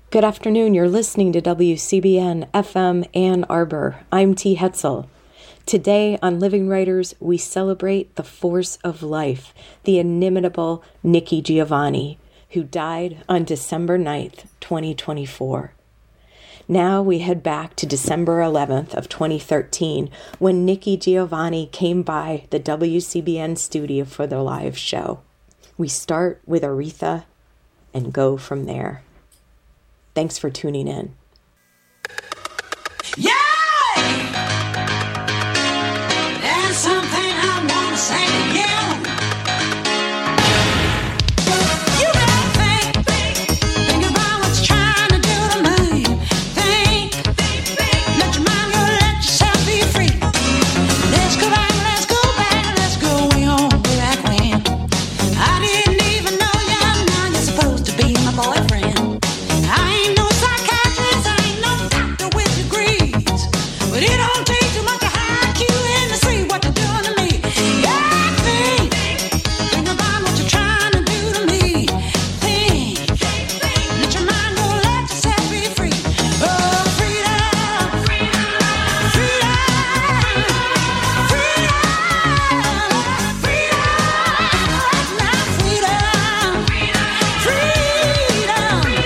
Good afternoon. You're listening to WCBN FM Ann Arbor. I'm T. Hetzel. Today on Living Writers, we celebrate the force of life, the inimitable Nikki Giovanni, who died on December 9th, 2024. Now we head back to December 11th of 2013 when Nikki Giovanni came by the WCBN studio for the live show. We start with Aretha and go from there. Thanks for tuning in. Yeah! There's something I want to say to you. You better think about what you're trying to do to me. Think, let your mind go, let yourself be free. Let's go back, let's go way on, way back when. I didn't even know you, now you're supposed to be my boyfriend. I ain't no psychiatrist, I ain't no doctor with degrees, but it don't take too much to hide you in to see what you're doing to me. Yeah, think about what you're trying to do to me. Think, let your mind go, let yourself be free. Oh, freedom, freedom, freedom, freedom, freedom, not freedom, freedom, freedom.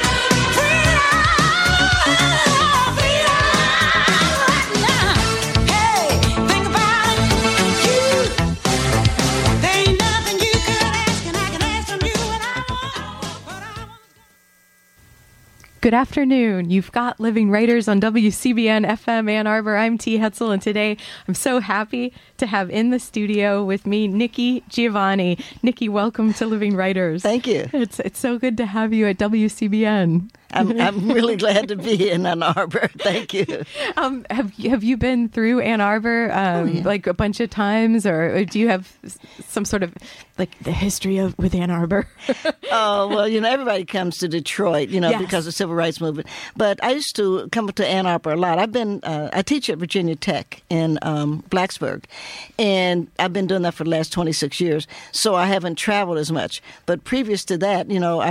Good afternoon. You've got Living Writers on WCBN FM Ann Arbor. I'm T. Hetzel, and today I'm so happy to have in the studio with me Nikki Giovanni. Nikki, welcome to Living Writers. Thank you. It's so good to have you at WCBN. I'm really glad to be in Ann Arbor. Thank you. Have you been through Ann Arbor like a bunch of times, or do you have some sort of like the history with Ann Arbor? Oh, well, everybody comes to Detroit, Yes. because of the civil rights movement. But I used to come to Ann Arbor a lot. I teach at Virginia Tech in Blacksburg, and I've been doing that for the last 26 years. So I haven't traveled as much. But previous to that,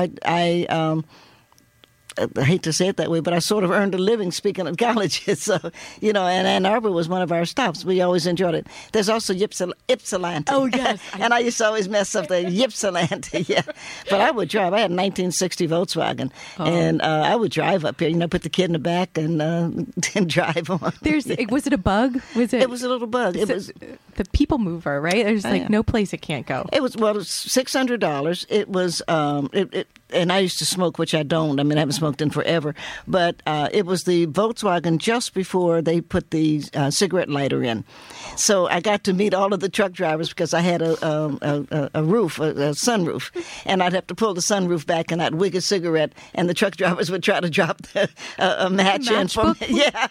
I hate to say it that way, but I sort of earned a living speaking at colleges. So, and Ann Arbor was one of our stops. We always enjoyed it. There's also Ypsilanti. Oh, yes. And I used to always mess up the Ypsilanti, yeah. But I would drive. I had a 1960 Volkswagen, and I would drive up here, put the kid in the back and drive on. Was it a bug? It was a little bug. It was the people mover, right? There's no place it can't go. It was $600. It was and I used to smoke, which I don't. I haven't smoked in forever. But it was the Volkswagen just before they put the cigarette lighter in. So I got to meet all of the truck drivers because I had a roof, a sunroof. And I'd have to pull the sunroof back and I'd wig a cigarette. And the truck drivers would try to drop a match in for me. Yeah.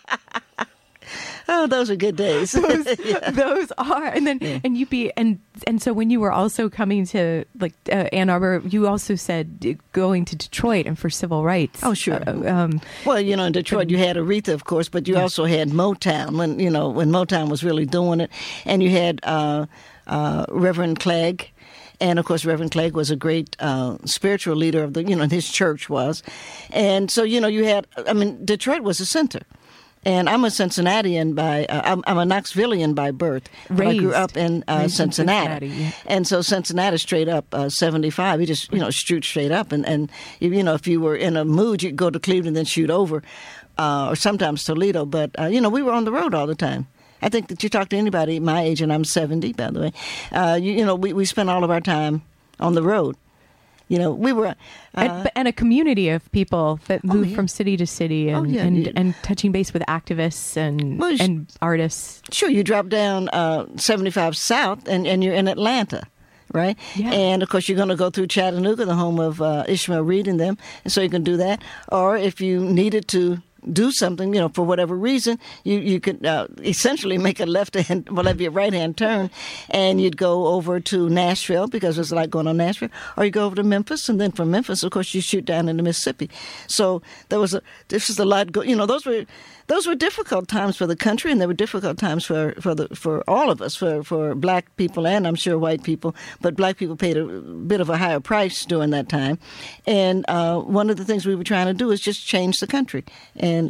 Oh, those are good days. Those are, and then and so when you were also coming to Ann Arbor, you also said going to Detroit and for civil rights. Oh, sure. Well, in Detroit you had Aretha, of course, but you also had Motown when Motown was really doing it, and you had Reverend Clegg. And, of course, Reverend Clegg was a great spiritual leader of his church was. And so, you had, Detroit was a center. And I'm a Cincinnatian I'm a Knoxvillian by birth. But I grew up in Cincinnati. Yeah. And so Cincinnati straight up 75. You just, shoot straight up. And if you were in a mood, you'd go to Cleveland, then shoot over, or sometimes Toledo. But, we were on the road all the time. I think that you talk to anybody my age, and I'm 70, by the way, we spent all of our time on the road. We were... and a community of people that moved from city to city and touching base with activists and artists. Sure, you drop down 75 South and you're in Atlanta, right? Yeah. And, of course, you're going to go through Chattanooga, the home of Ishmael Reed and them, and so you can do that. Or if you needed to do something, for whatever reason, you could essentially make a left-hand, well, that'd be a right-hand turn, and you'd go over to Nashville because it's like going on Nashville, or you go over to Memphis, and then from Memphis, of course, you shoot down into Mississippi. So this is a lot. Those were difficult times for the country, and they were difficult times for all of us, for black people and I'm sure white people. But black people paid a bit of a higher price during that time. And one of the things we were trying to do is just change the country. And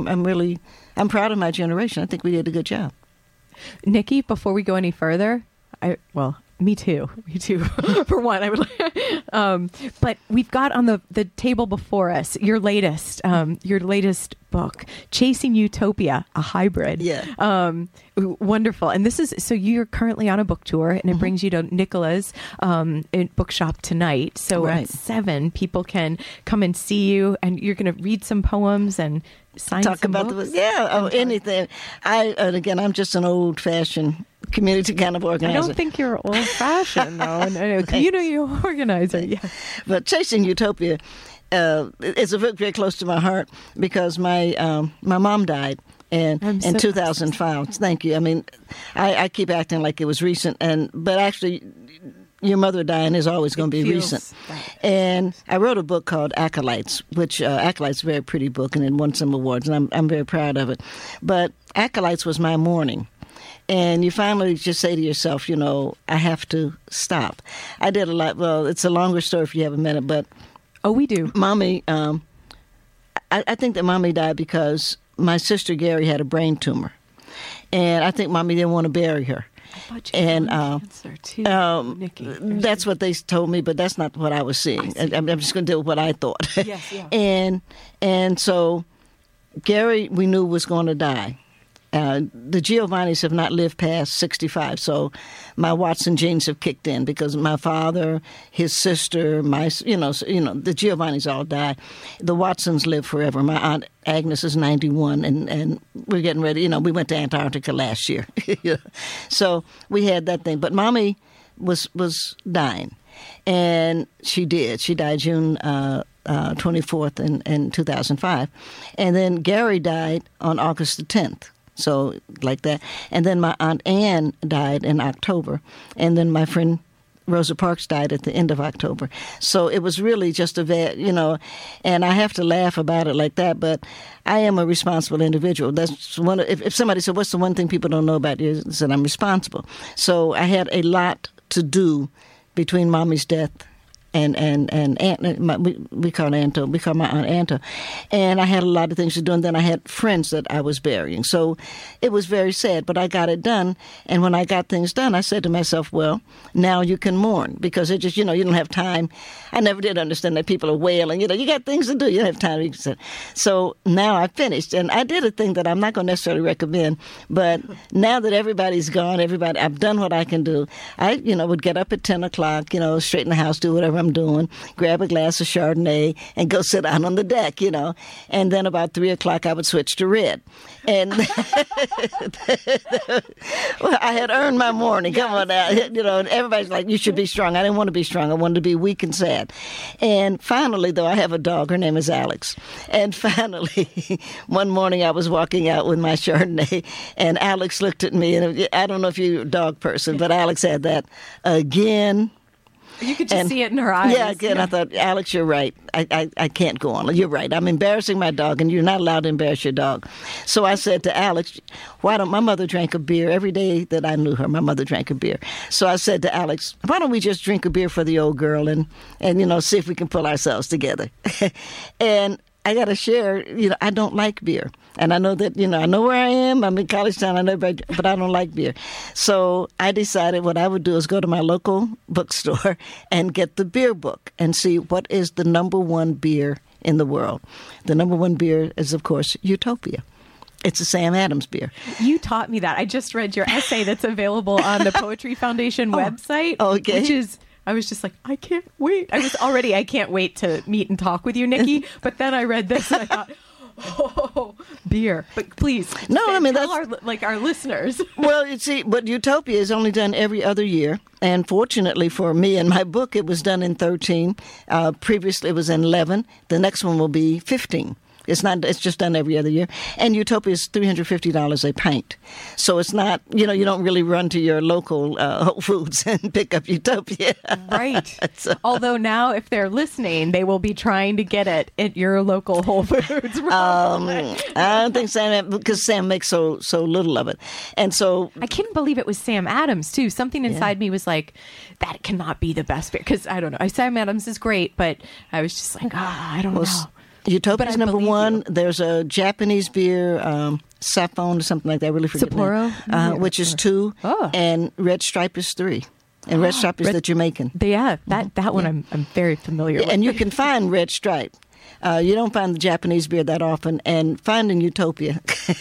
I'm proud of my generation. I think we did a good job. Nikki, before we go any further, me too. For one, I would. But we've got on the table before us your latest book, Chasing Utopia, a Hybrid. Yeah. Wonderful. And this is so you're currently on a book tour, and it brings you to Nicola's bookshop tonight. So at 7, people can come and see you, and you're going to read some poems and sign talk some about books. Anything. I'm just an old-fashioned community kind of organizer. I don't think you're old-fashioned, though. And community organizer, yeah. But Chasing Utopia is a book very close to my heart because my mom died in 2005. Thank you. I mean, I keep acting like it was recent, but actually, your mother dying is always going to be recent. Right. And I wrote a book called Acolytes, which Acolytes is a very pretty book, and it won some awards, and I'm very proud of it. But Acolytes was my mourning. And you finally just say to yourself, I have to stop. I did a lot. Well, it's a longer story if you have a minute, but... Oh, we do. Mommy, I think that Mommy died because my sister Gary had a brain tumor. And I think Mommy didn't want to bury her. And cancer too, Nikki. That's what they told me, but that's not what I was seeing. I'm just going to deal with what I thought. Yes, yeah. And so Gary, we knew, was going to die. The Giovannis have not lived past 65, so my Watson genes have kicked in because my father, his sister, the Giovannis all died. The Watsons live forever. My Aunt Agnes is 91, and we're getting ready. We went to Antarctica last year. So we had that thing. But Mommy was dying, and she did. She died June 24th in 2005. And then Gary died on August the 10th. So like that. And then my Aunt Ann died in October. And then my friend Rosa Parks died at the end of October. So it was really just and I have to laugh about it like that, but I am a responsible individual. That's one. If somebody said, what's the one thing people don't know about you? I said, I'm responsible. So I had a lot to do between Mommy's death and Aunt, we call my Aunt Anto. And I had a lot of things to do, and then I had friends that I was burying. So it was very sad, but I got it done. And when I got things done, I said to myself, well, now you can mourn, because it just, you don't have time. I never did understand that people are wailing. You got things to do. You don't have time. So now I finished, and I did a thing that I'm not going to necessarily recommend, but now that everybody's gone, I've done what I can do. I, would get up at 10 o'clock, straighten the house, do whatever I'm doing, grab a glass of Chardonnay, and go sit down on the deck, And then about 3 o'clock, I would switch to red. And well, I had earned my mourning. Come on now. And everybody's like, you should be strong. I didn't want to be strong. I wanted to be weak and sad. And finally, though, I have a dog. Her name is Alex. And finally, one morning I was walking out with my Chardonnay, and Alex looked at me, and I don't know if you're a dog person, but Alex had that again. You could just see it in her eyes. Yeah, again, I thought, Alex, you're right. I can't go on. You're right. I'm embarrassing my dog, and you're not allowed to embarrass your dog. So I said to Alex, my mother drank a beer every day that I knew her. My mother drank a beer. So I said to Alex, why don't we just drink a beer for the old girl and see if we can pull ourselves together. And I got to share, I don't like beer. And I know that, I know where I am. I'm in College Town. I know, but I don't like beer. So I decided what I would do is go to my local bookstore and get the beer book and see what is the number one beer in the world. The number one beer is, of course, Utopia. It's a Sam Adams beer. You taught me that. I just read your essay that's available on the Poetry Foundation website. Okay. Which is... I was just like, I can't wait. I can't wait to meet and talk with you, Nikki. But then I read this and I thought, oh, beer. But please, tell our listeners. Well, you see, but Utopia is only done every other year. And fortunately for me and my book, it was done in 13. Previously, it was in 11. The next one will be 15. It's not. It's just done every other year. And Utopia is $350 a pint. So it's not, you don't really run to your local Whole Foods and pick up Utopia. Right. Although now, if they're listening, they will be trying to get it at your local Whole Foods. I don't think Sam, because Sam makes so little of it. And so I couldn't believe it was Sam Adams, too. Something inside me was like, that cannot be the best beer. Because I don't know. Sam Adams is great, but I was just like, I don't know. Utopia's But I number believe one. you. There's a Japanese beer, Sappone or something like that. I really forget the name. Sapporo? Which is 2, Oh. and Red Stripe is 3. And Red Stripe is the Jamaican. Yeah, that one I'm very familiar with. And you can find Red Stripe. You don't find the Japanese beer that often, and finding Utopia.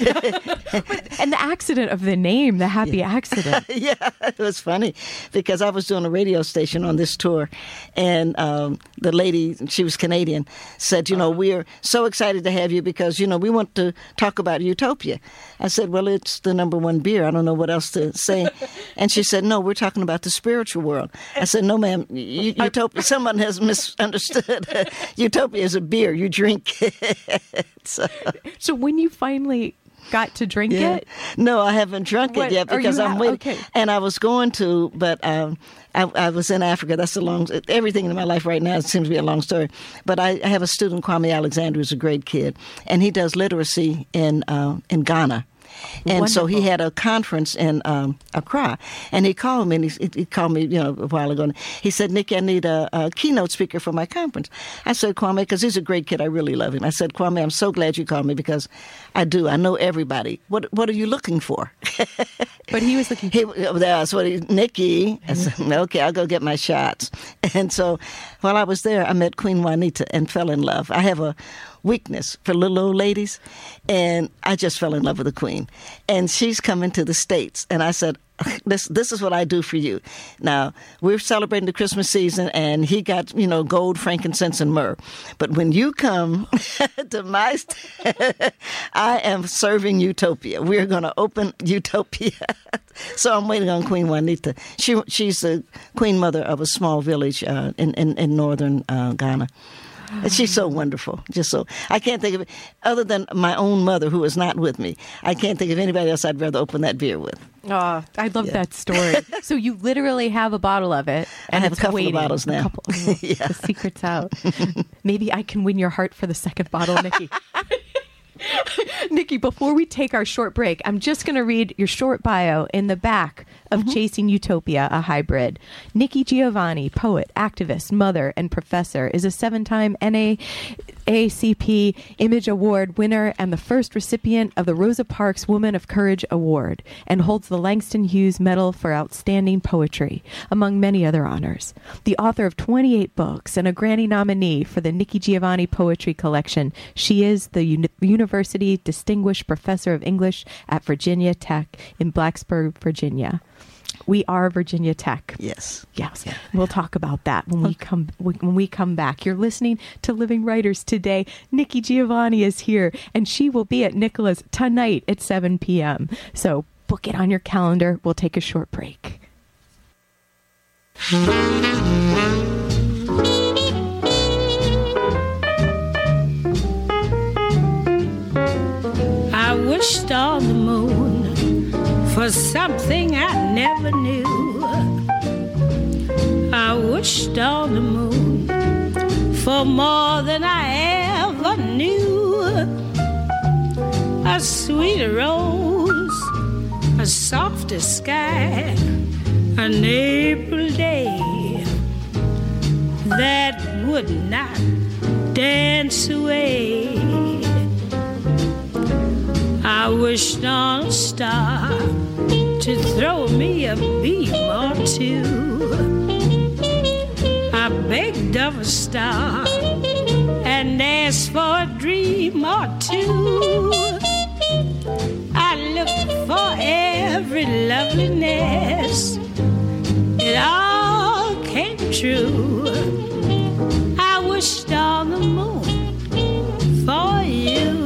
And the accident of the name, the happy accident. Yeah, it was funny because I was doing a radio station on this tour, and the lady, she was Canadian, said, we're so excited to have you because, we want to talk about Utopia. I said, well, it's the number one beer. I don't know what else to say. And she said, no, we're talking about the spiritual world. I said, no, ma'am, Utopia, someone has misunderstood. Utopia is a beer. You drink it. So when you finally got to drink it? No, I haven't drunk What? it yet Or because you I'm waiting. okay. And I was going to, but I was in Africa. That's a long. Everything in my life right now seems to be a long story. But I have a student, Kwame Alexander, who's a great kid, and he does literacy in Ghana. And so he Wonderful. had a conference in Accra, and he called me, and he called me, a while ago. And he said, "Nikki, I need a keynote speaker for my conference." I said, "Kwame," because he's a great kid. I really love him. I said, "Kwame, I'm so glad you called me because I do. I know everybody. What are you looking for?" But he was looking. That's what Nikki. I said, "Okay, I'll go get my shots." And so while I was there, I met Queen Juanita and fell in love. I have a weakness for little old ladies, and I just fell in love with the Queen. And she's coming to the States, and I said, this is what I do for you. Now, we're celebrating the Christmas season, and he got, gold, frankincense, and myrrh. But when you come to my I am serving Utopia. We're going to open Utopia. So I'm waiting on Queen Juanita. She's the queen mother of a small village in northern Ghana. And she's so wonderful. Just so. I can't think of it, other than my own mother, who is not with me. I can't think of anybody else I'd rather open that beer with. Oh, I love that story. So you literally have a bottle of it. And I have it's a couple waiting. of bottles now. The secret's out. Maybe I can win your heart for the second bottle, Nikki. Nikki, before we take our short break, I'm just going to read your short bio in the back of Chasing Utopia, a Hybrid. Nikki Giovanni, poet, activist, mother, and professor, is a 7-time NAACP Image Award winner and the first recipient of the Rosa Parks Woman of Courage Award, and holds the Langston Hughes Medal for Outstanding Poetry, among many other honors. The author of 28 books and a Grammy nominee for the Nikki Giovanni Poetry Collection, she is the University Distinguished Professor of English at Virginia Tech in Blacksburg, Virginia. We are Virginia Tech. Yes. Yes. We'll talk about that when we come back. You're listening to Living Writers today. Nikki Giovanni is here, and she will be at Nicola's tonight at 7 p.m. So book it on your calendar. We'll take a short break. I wished on the moon for something I never knew. I wished on the moon for more than I ever knew. A sweeter rose, a softer sky, an April day that would not dance away. I wished on a star to throw me a beam or two. I begged of a star and asked for a dream or two. I looked for every loveliness. It all came true. I wished on the moon for you.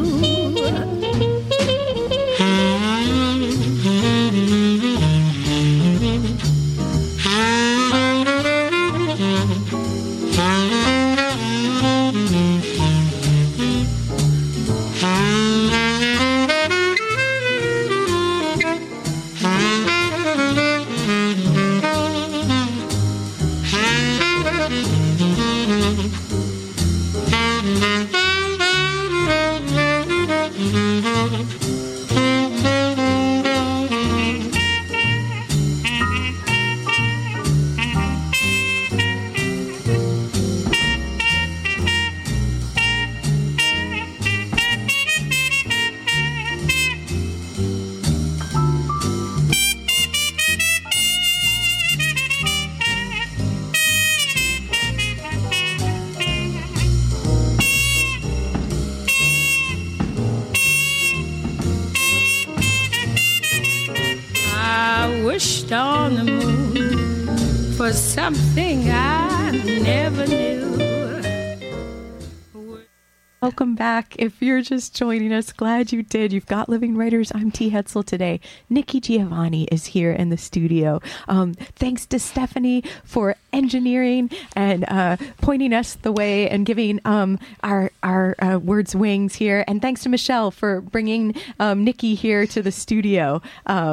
wished on the moon for something I never knew. Welcome back. If you're just joining us, glad you did. You've got Living Writers. I'm T. Hetzel today. Nikki Giovanni is here in the studio. Thanks to Stephanie for engineering and pointing us the way and giving our words wings here. And thanks to Michelle for bringing Nikki here to the studio.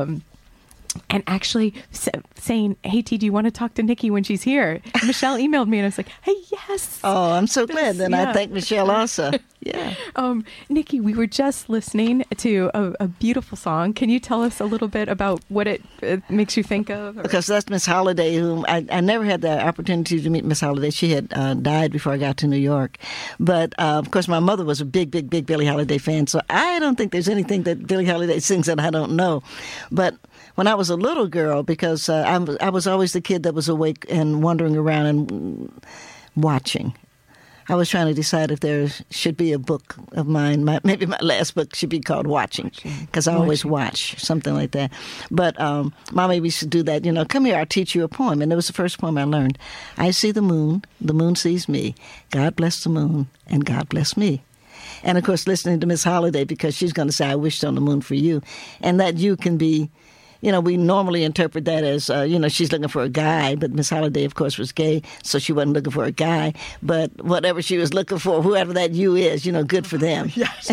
And actually saying, hey, T, do you want to talk to Nikki when she's here? And Michelle emailed me and I was like, hey, yes. Oh, I'm so glad. Then I thank Michelle also. Yeah. Nikki, we were just listening to a beautiful song. Can you tell us a little bit about what it makes you think of? Because that's Miss Holiday, whom I never had the opportunity to meet Miss Holiday. She had died before I got to New York. But, of course, my mother was a big Billie Holiday fan, so I don't think there's anything that Billie Holiday sings that I don't know. But when I was a little girl, because I was always the kid that was awake and wandering around and watching. I was trying to decide if there should be a book of mine. Maybe my last book should be called Watching, because I always watch, something like that. But Mommy used to do that, come here, I'll teach you a poem. And it was the first poem I learned. I see the moon sees me. God bless the moon, and God bless me. And, of course, listening to Miss Holiday, because she's going to say, I wished on the moon for you. And that you can be... we normally interpret that as, she's looking for a guy, but Miss Holiday, of course, was gay, so she wasn't looking for a guy. But whatever she was looking for, whoever that you is, good for them. Yes.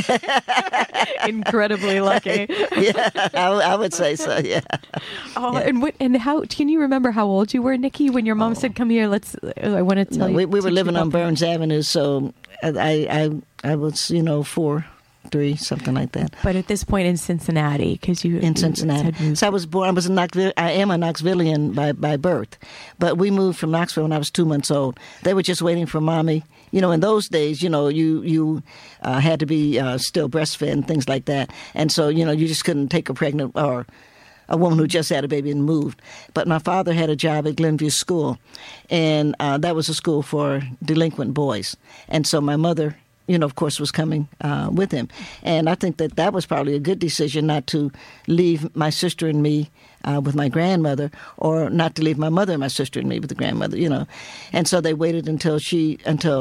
Incredibly lucky. Yeah, I would say so, yeah. Oh, yeah. And how, can you remember how old you were, Nikki, when your mom said, come here, I want to tell you. We were living on Burns Avenue, so I was, 4, 3, something like that. But at this point in Cincinnati, because you in Cincinnati. So I was born. I am a Knoxvillian by birth, but we moved from Knoxville when I was 2 months old. They were just waiting for Mommy. In those days, you had to be still breastfed and things like that, and so you just couldn't take a pregnant or a woman who just had a baby and moved. But my father had a job at Glenview School, and that was a school for delinquent boys, and so my mother, of course, was coming with him. And I think that was probably a good decision, not to leave my sister and me with my grandmother, or not to leave my mother and my sister and me with the grandmother, And so they waited until she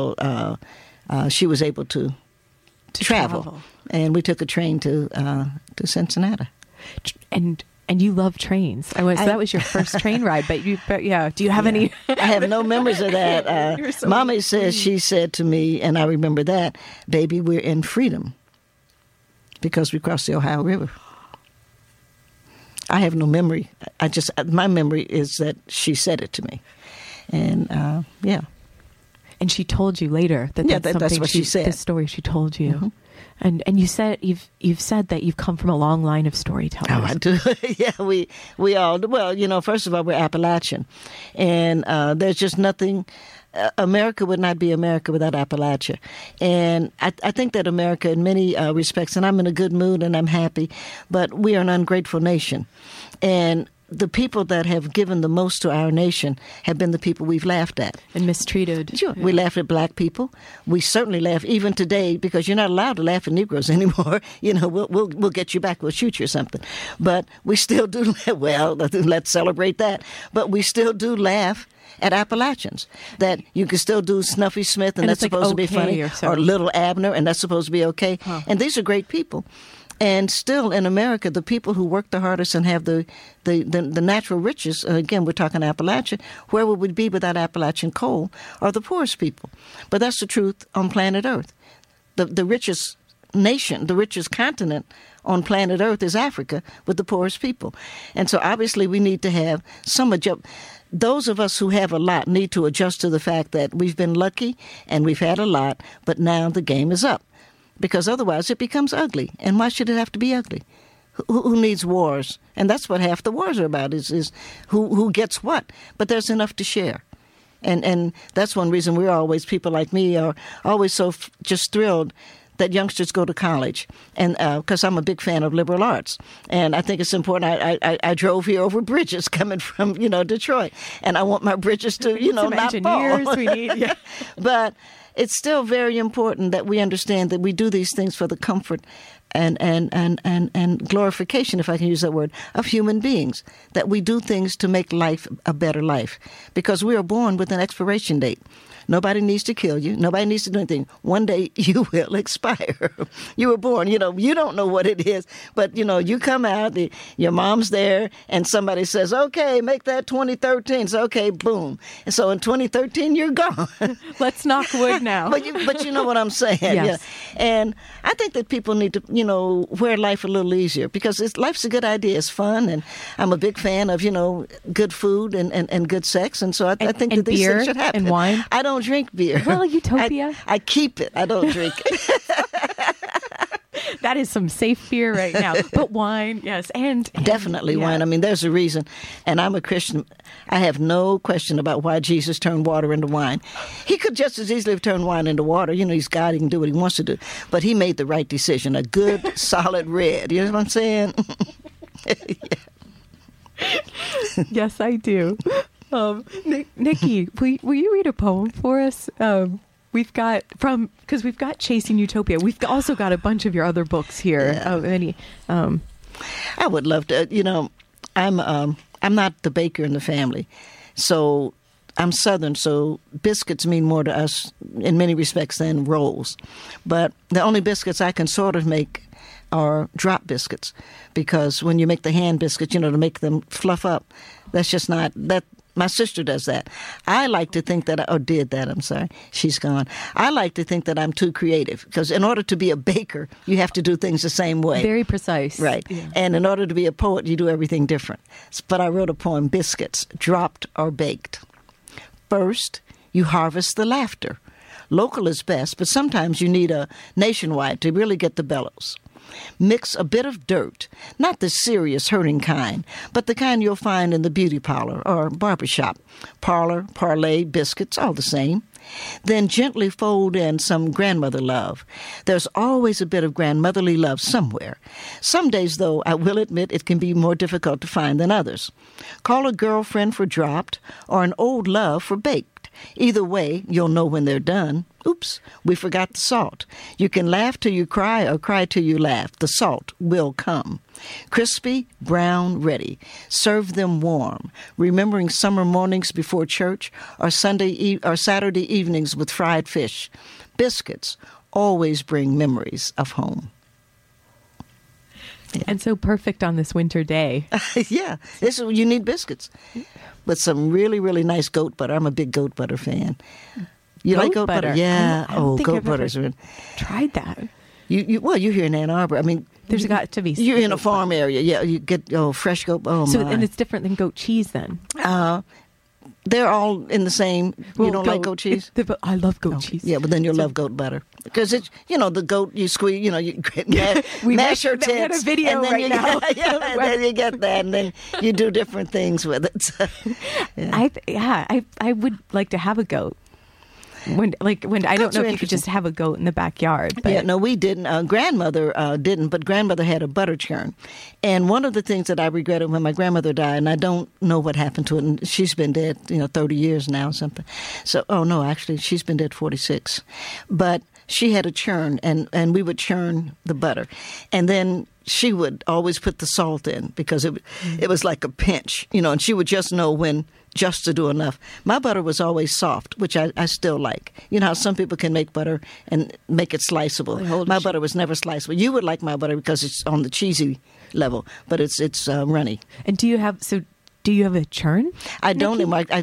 was able to travel. And we took a train to Cincinnati. And you love trains. That was your first train ride. But yeah, do you have any? I have no memories of that. So Mommy says, she said to me, and I remember that, baby, we're in freedom because we crossed the Ohio River. I have no memory. My memory is that she said it to me. And yeah. And she told you later that's what she said. The story she told you. Mm-hmm. And you said you've said that you've come from a long line of storytellers. Oh, I do. Yeah, we all. Well, first of all, we're Appalachian, and there's just nothing. America would not be America without Appalachia, and I think that America, in many respects, and I'm in a good mood and I'm happy, but we are an ungrateful nation, and the people that have given the most to our nation have been the people we've laughed at. And mistreated. Sure. We laugh at black people. We certainly laugh even today, because you're not allowed to laugh at Negroes anymore. We'll get you back. We'll shoot you or something. But we still do, let's celebrate that. But we still do laugh at Appalachians, that you can still do Snuffy Smith, and that's supposed to be funny, or Little Abner, and that's supposed to be okay. Huh. And these are great people. And still in America, the people who work the hardest and have the natural riches, again, we're talking Appalachia, where would we be without Appalachian coal, are the poorest people. But that's the truth on planet Earth. The richest nation, the richest continent on planet Earth is Africa, with the poorest people. And so obviously we need to have some adjustment. Those of us who have a lot need to adjust to the fact that we've been lucky and we've had a lot, but now the game is up. Because otherwise it becomes ugly. And why should it have to be ugly? Who needs wars? And that's what half the wars are about, is who gets what. But there's enough to share. And that's one reason people like me are always so just thrilled that youngsters go to college. And because I'm a big fan of liberal arts. And I think it's important. I drove here over bridges coming from, Detroit. And I want my bridges to, not engineers fall. We need, yeah. But it's still very important that we understand that we do these things for the comfort and glorification, if I can use that word, of human beings, that we do things to make life a better life, because we are born with an expiration date. Nobody needs to kill you. Nobody needs to do anything. One day you will expire. You were born. You don't know what it is, but, you come out, your mom's there, and somebody says, okay, make that 2013. So, okay, boom. And so in 2013, you're gone. Let's knock wood now. but you know what I'm saying. Yes. Yeah. And I think that people need to, wear life a little easier, because life's a good idea. It's fun, and I'm a big fan of, good food and good sex. And so I think that these beer things should happen. and wine? I don't drink beer. Well, Utopia. I keep it. I don't drink it. That is some safe beer right now. But wine, yes. And Definitely yeah. wine. I mean, there's a reason. And I'm a Christian. I have no question about why Jesus turned water into wine. He could just as easily have turned wine into water. He's God. He can do what he wants to do. But he made the right decision. A good, solid red. You know what I'm saying? Yes, I do. Nikki, will you read a poem for us? We've got Chasing Utopia. We've also got a bunch of your other books here. Yeah. I would love to. I'm not the baker in the family, so I'm Southern. So biscuits mean more to us in many respects than rolls. But the only biscuits I can sort of make are drop biscuits, because when you make the hand biscuits, to make them fluff up, that's just not that. My sister does that. I like to think that, did that, I'm sorry. She's gone. I like to think that I'm too creative, because in order to be a baker, you have to do things the same way. Very precise. Right. Yeah. And in order to be a poet, you do everything different. But I wrote a poem, Biscuits, Dropped or Baked. First, you harvest the laughter. Local is best, but sometimes you need a nationwide to really get the bellows. Mix a bit of dirt, not the serious hurting kind, but the kind you'll find in the beauty parlor or barbershop. Parlor, parlay, biscuits, all the same. Then gently fold in some grandmother love. There's always a bit of grandmotherly love somewhere. Some days, though, I will admit it can be more difficult to find than others. Call a girlfriend for dropped or an old love for baked. Either way, you'll know when they're done. Oops, we forgot the salt. You can laugh till you cry or cry till you laugh. The salt will come. Crispy, brown, ready. Serve them warm, remembering summer mornings before church or Saturday evenings with fried fish. Biscuits always bring memories of home. Yeah. And so perfect on this winter day. Yeah, you need biscuits with some really, really nice goat butter. I'm a big goat butter fan. You like goat butter? Yeah. I don't think goat I've butters. ever tried that. You're here in Ann Arbor. I mean, There's got to be. You're in a farm area. Yeah, you get fresh goat. Oh so, my! and it's different than goat cheese then. They're all in the same. You don't like goat cheese? I love goat cheese. Yeah, but then you'll love goat butter, because it's the goat you squeeze. You mash your we had tits. a video and then right you now. and then you get that, and then you do different things with it. So, yeah. I would like to have a goat. When I don't know if you could just have a goat in the backyard. But. Yeah, no, we didn't. Grandmother didn't, but grandmother had a butter churn. And one of the things that I regretted when my grandmother died, and I don't know what happened to it, and she's been dead, 30 years now or something. So, actually, she's been dead 46. But she had a churn, and we would churn the butter. And then she would always put the salt in, because it was like a pinch, and she would just know when just to do enough. My butter was always soft, which I still like. You know how some people can make butter and make it sliceable. My butter was never sliceable. You would like my butter because it's on the cheesy level, but it's runny. And do you have a churn? I don't.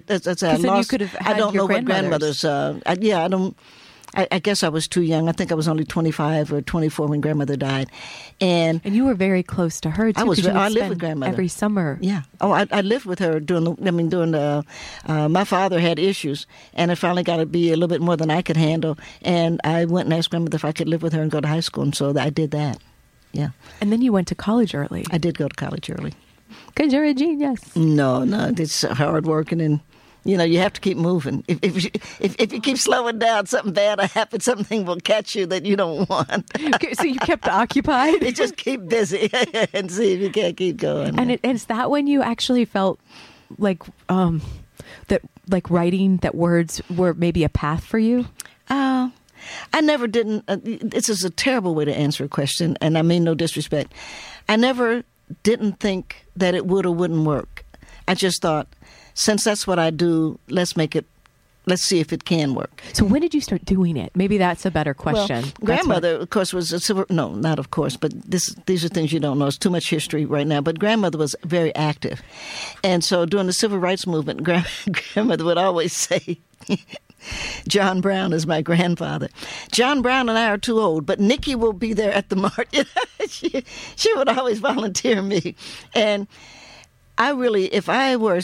You could have had I don't your know what grandmother's. I don't. I guess I was too young. I think I was only 25 or 24 when grandmother died, and you were very close to her too. I lived with grandmother every summer. Yeah. Oh, I lived with her during the. My father had issues, and it finally got to be a little bit more than I could handle, and I went and asked grandmother if I could live with her and go to high school, and so I did that. Yeah. And then you went to college early. I did go to college early. Because you're a genius. No, it's hard working and. You have to keep moving. If you keep slowing down, something bad will happen. Something will catch you that you don't want. So you kept occupied? You just keep busy and see if you can't keep going. And is that when you actually felt like that, like writing, that words were maybe a path for you? I never didn't. This is a terrible way to answer a question, and I mean no disrespect. I never didn't think that it would or wouldn't work. I just thought, since that's what I do, let's see if it can work. So when did you start doing it? Maybe that's a better question. Well, grandmother, of course, was a civil... No, not of course, but these are things you don't know. It's too much history right now. But grandmother was very active. And so during the civil rights movement, grandmother would always say... John Brown is my grandfather. John Brown and I are too old, but Nikki will be there at the march. She would always volunteer me. And I really, if I were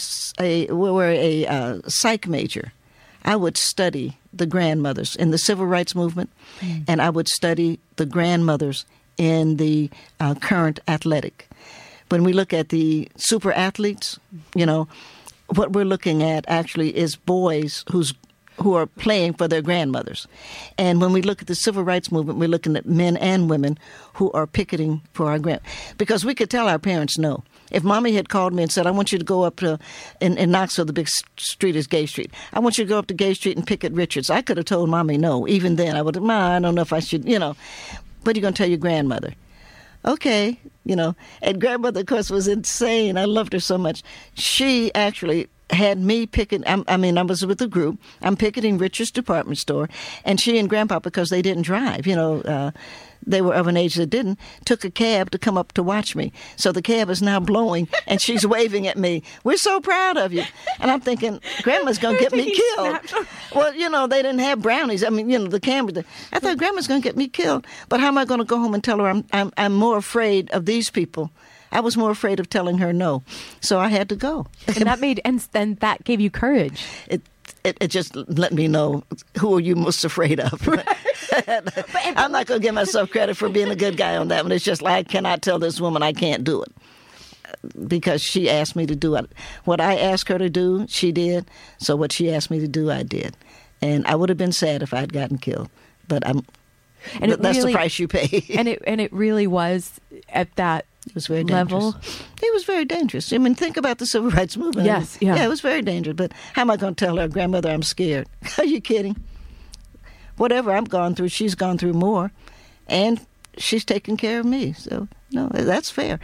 a psych major, I would study the grandmothers in the civil rights movement, and I would study the grandmothers in the current athletic. When we look at the super athletes, what we're looking at actually is boys who are playing for their grandmothers. And when we look at the civil rights movement, we're looking at men and women who are picketing for our because we could tell our parents no. If Mommy had called me and said, I want you to go up to, in Knoxville, the big street is Gay Street. I want you to go up to Gay Street and picket Richards. I could have told Mommy no. Even then, I would have, I don't know if I should, But you're going to tell your grandmother. Okay, And grandmother, of course, was insane. I loved her so much. She actually had me picking, I was with a group. I'm picketing Richard's department store, and she and Grandpa, because they didn't drive, they were of an age that didn't, took a cab to come up to watch me. So the cab is now blowing, and she's waving at me. We're so proud of you. And I'm thinking, Grandma's going to get me killed. Well, they didn't have brownies. The camera. I thought Grandma's going to get me killed. But how am I going to go home and tell her I'm more afraid of these people? I was more afraid of telling her no. So I had to go. And then that gave you courage. It just let me know who are you most afraid of. I'm not going to give myself credit for being a good guy on that one. It's just like I cannot tell this woman I can't do it because she asked me to do it. What I asked her to do, she did. So what she asked me to do, I did. And I would have been sad if I had gotten killed. But that's the price you pay. And it really was at that It was very level. dangerous. It was very dangerous. Think about the civil rights movement. Yes, yeah. Yeah, it was very dangerous. But how am I going to tell her grandmother I'm scared? Are you kidding? Whatever I've gone through, she's gone through more, and she's taken care of me. So no, that's fair.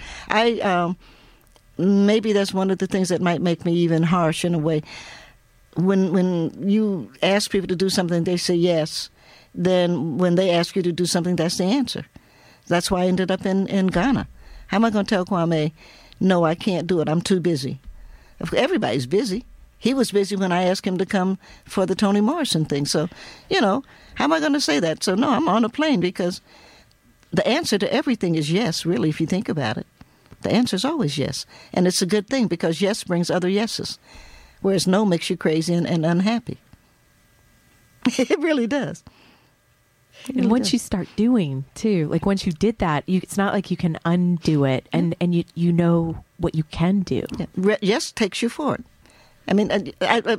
Maybe that's one of the things that might make me even harsh in a way. When you ask people to do something, they say yes. Then when they ask you to do something, that's the answer. That's why I ended up in Ghana. How am I going to tell Kwame, no, I can't do it, I'm too busy? Everybody's busy. He was busy when I asked him to come for the Toni Morrison thing. So, how am I going to say that? So, no, I'm on a plane because the answer to everything is yes, really, if you think about it. The answer is always yes. And it's a good thing because yes brings other yeses, whereas no makes you crazy and unhappy. It really does. And once you start doing, too, like once you did that, it's not like you can undo it, and you know what you can do. Yeah. Yes takes you forward. The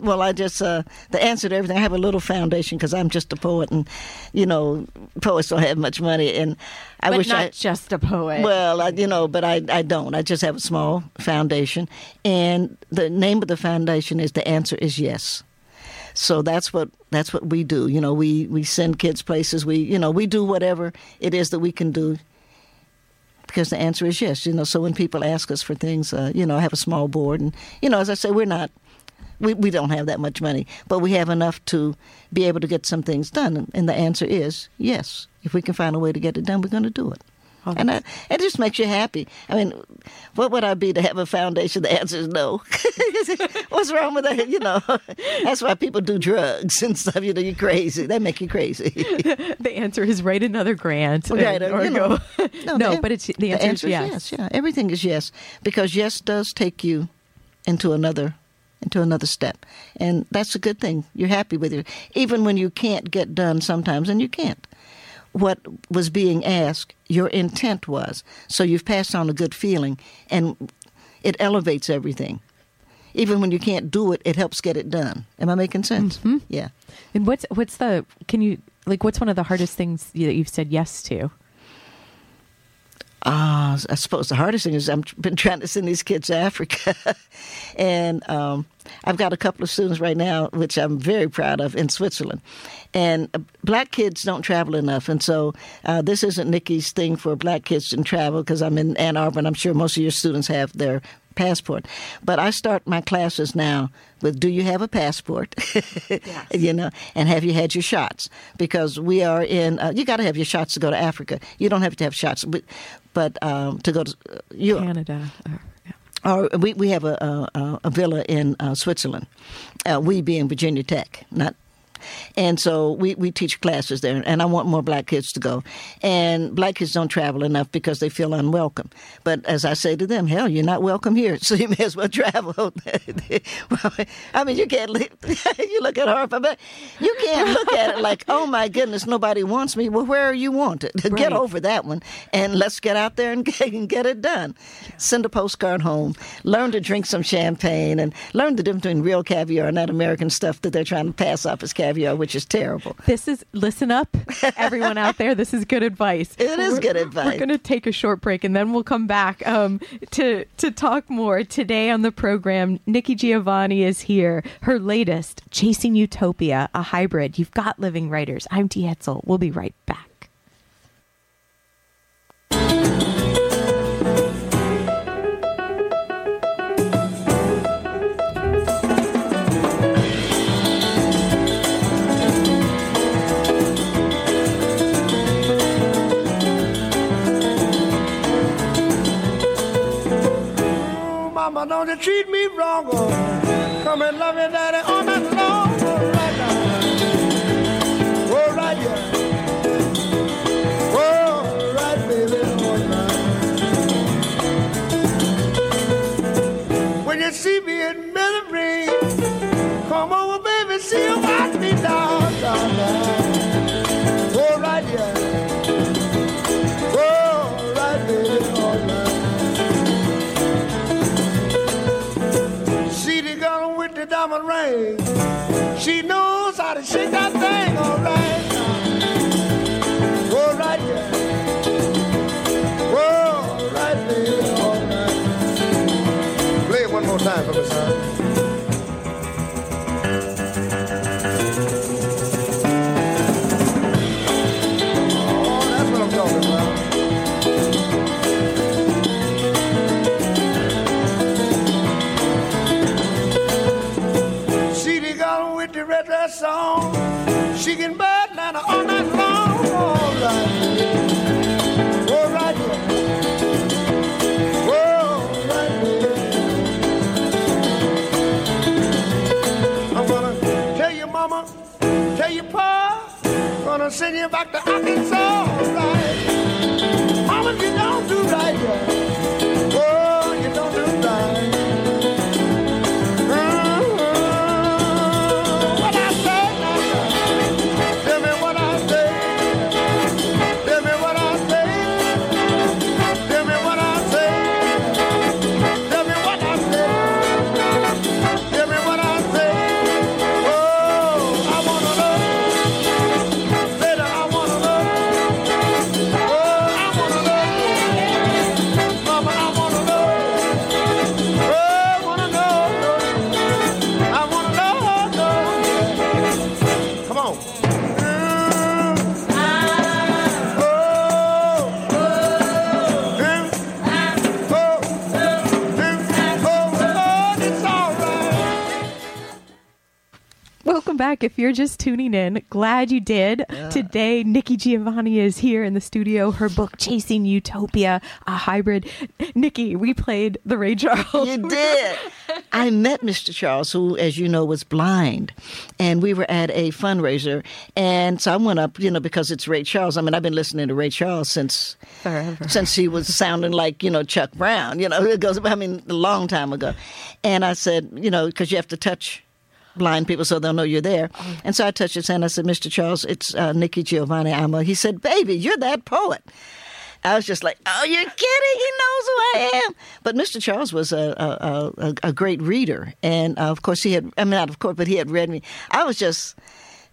answer to everything, I have a little foundation because I'm just a poet, and, poets don't have much money. And just a poet. Well, but I don't. I just have a small foundation. And the name of the foundation is The Answer is Yes. So that's what we do. We send kids places. We do whatever it is that we can do because the answer is yes. So when people ask us for things, I have a small board, and as I say, we don't have that much money, but we have enough to be able to get some things done. And the answer is yes. If we can find a way to get it done, we're going to do it. And it just makes you happy. What would I be to have a foundation? The answer is no. What's wrong with that? That's why people do drugs and stuff. You're crazy. They make you crazy. The answer is write another grant. Right. But the answer is yes. Yeah, everything is yes, because yes does take you into another step, and that's a good thing. You're happy with it, even when you can't get done sometimes, and you can't. What was being asked, your intent was. So you've passed on a good feeling, and it elevates everything. Even when you can't do it, it helps get it done. Am I making sense? Mm-hmm. Yeah. And what's one of the hardest things that you've said yes to? I suppose the hardest thing is I've been trying to send these kids to Africa. And I've got a couple of students right now, which I'm very proud of, in Switzerland. And black kids don't travel enough. And so this isn't Nikki's thing for black kids to travel, because I'm in Ann Arbor, and I'm sure most of your students have their passport. But I start my classes now with, do you have a passport? Yes. And have you had your shots? Because we are in, you got to have your shots to go to Africa. You don't have to have shots, but to go to Canada. Or we have a villa in Switzerland. We being Virginia Tech, not. And so we teach classes there, and I want more black kids to go. And black kids don't travel enough because they feel unwelcome. But as I say to them, hell, you're not welcome here, so you may as well travel. Well, I mean, you can't you look at her, but you can't look at it like, oh my goodness, nobody wants me. Well, where are you wanted? Right. Get over that one, and let's get out there and get it done. Yeah. Send a postcard home. Learn to drink some champagne, and learn the difference between real caviar and that American stuff that they're trying to pass off as caviar, which is terrible. Listen up, everyone out there. This is good advice. It is good advice. We're going to take a short break, and then we'll come back to talk more. Today on the program, Nikki Giovanni is here. Her latest, Chasing Utopia, a hybrid. You've got Living Writers. I'm T. Hetzel. We'll be right back. Mama, don't you treat me wrong. Oh, come and love me, daddy, all night long. Oh, right now. Oh, right, yeah. Oh, right, baby, all right. When you see me in misery, come over, baby, see you watch me down, down, down. Oh, right, yeah. Oh, right, baby, all right. The diamond ring, she knows how to shake that thing, all right. All right, yeah. All right, baby, all right. Play it one more time for me, son. Oh, that's what I'm talking about. The red dress song, she can bad Atlanta all night long. All right, all right, yeah. All right, yeah. I'm gonna tell your mama, tell your pa, gonna send you back to Arkansas. All right, mama, you don't do right, yeah. Oh, you don't do right. Back. If you're just tuning in, glad you did. Yeah. Today, Nikki Giovanni is here in the studio. Her book, Chasing Utopia, a hybrid. Nikki, we played the Ray Charles. You did. I met Mr. Charles, who, as you know, was blind. And we were at a fundraiser. And so I went up, because it's Ray Charles. I mean, I've been listening to Ray Charles since he was sounding like, Chuck Brown. It goes, a long time ago. And I said, because you have to touch blind people so they'll know you're there. And so I touched his hand. I said, Mr. Charles, it's Nikki Giovanni. He said, baby, you're that poet. I was just like, oh, you're kidding. He knows who I am. But Mr. Charles was a great reader. And, of course, he had, not of course, but he had read me. I was just,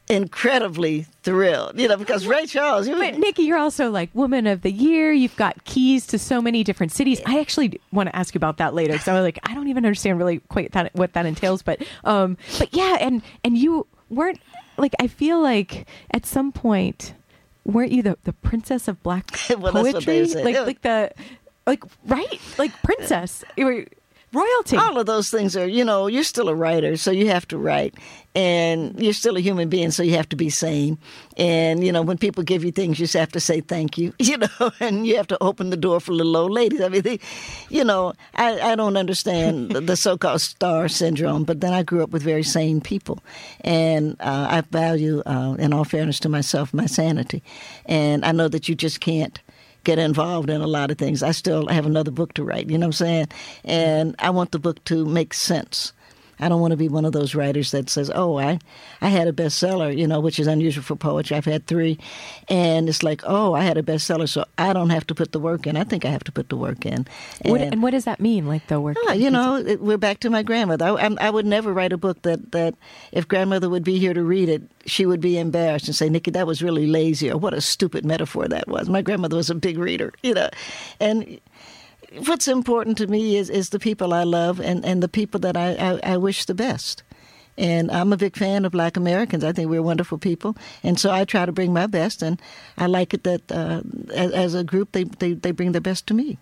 incredibly thrilled, because Ray Charles. But Nikki, you're also like Woman of the Year. You've got keys to so many different cities. I actually want to ask you about that later because I was like, I don't even understand really quite what that entails. But yeah, and you weren't like, I feel like at some point, weren't you the princess of black Well, that's what they poetry? said. Right? Like princess. You were royalty. All of those things are, you're still a writer, so you have to write. And you're still a human being, so you have to be sane. And, when people give you things, you just have to say thank you, and you have to open the door for little old ladies. I mean, I don't understand the so-called star syndrome, but then I grew up with very sane people. And I value, in all fairness to myself, my sanity. And I know that you just can't get involved in a lot of things. I still have another book to write, you know what I'm saying? And I want the book to make sense. I don't want to be one of those writers that says, oh, I had a bestseller, which is unusual for poetry. I've had 3. And it's like, oh, I had a bestseller, so I don't have to put the work in. I think I have to put the work in. And what does that mean, like the work? We're back to my grandmother. I would never write a book that if grandmother would be here to read it, she would be embarrassed and say, Nikki, that was really lazy, or what a stupid metaphor that was. My grandmother was a big reader, And what's important to me is the people I love and the people that I wish the best. And I'm a big fan of Black Americans. I think we're wonderful people. And so I try to bring my best. And I like it that as a group, they bring their best to me.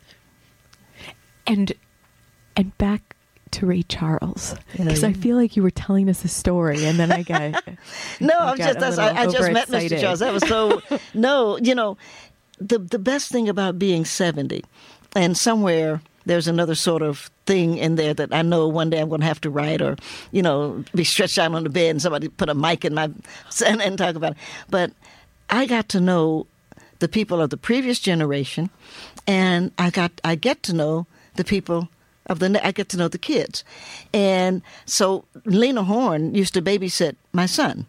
And back to Ray Charles, because I feel like you were telling us a story and then I got... No, I just met Mr. Charles. That was so... No, the best thing about being 70... And somewhere there's another sort of thing in there that I know one day I'm going to have to write or, be stretched out on the bed and somebody put a mic in my and talk about it. But I got to know the people of the previous generation, and I get to know the people I get to know the kids. And so Lena Horne used to babysit my son.